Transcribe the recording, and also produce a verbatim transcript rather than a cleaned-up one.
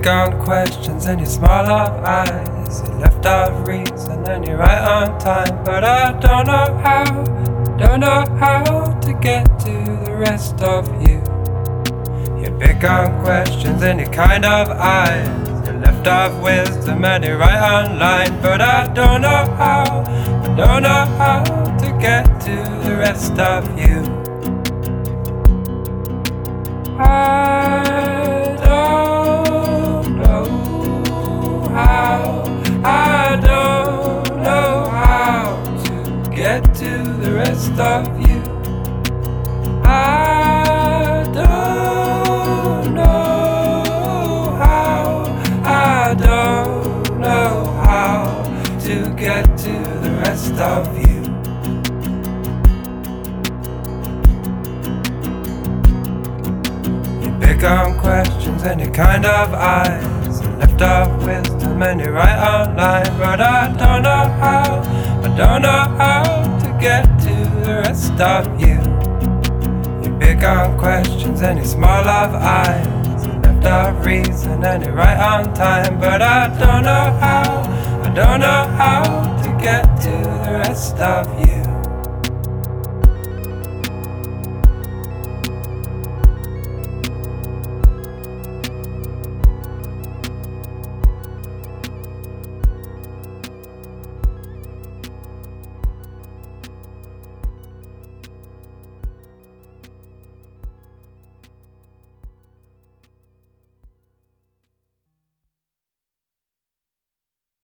big on questions and you smile of eyes. You left out reason and you're right on time. But I don't know how, don't know how to get to the rest of you. You're big on questions and you're kind of eyes. You're left of wisdom and you're right on line. But I don't know how, I don't know how to get to the rest of you. I don't know how, I don't know how to get to the rest of you. I don't know how, I don't know how to get to the rest of you. Big on questions and you're kind of eyes. You left off wisdom and you're right on line. But I don't know how, I don't know how to get to the rest of you. You're big on questions and you're small of eyes. You left off reason and you're right on time. But I don't know how, I don't know how to get to the rest of you.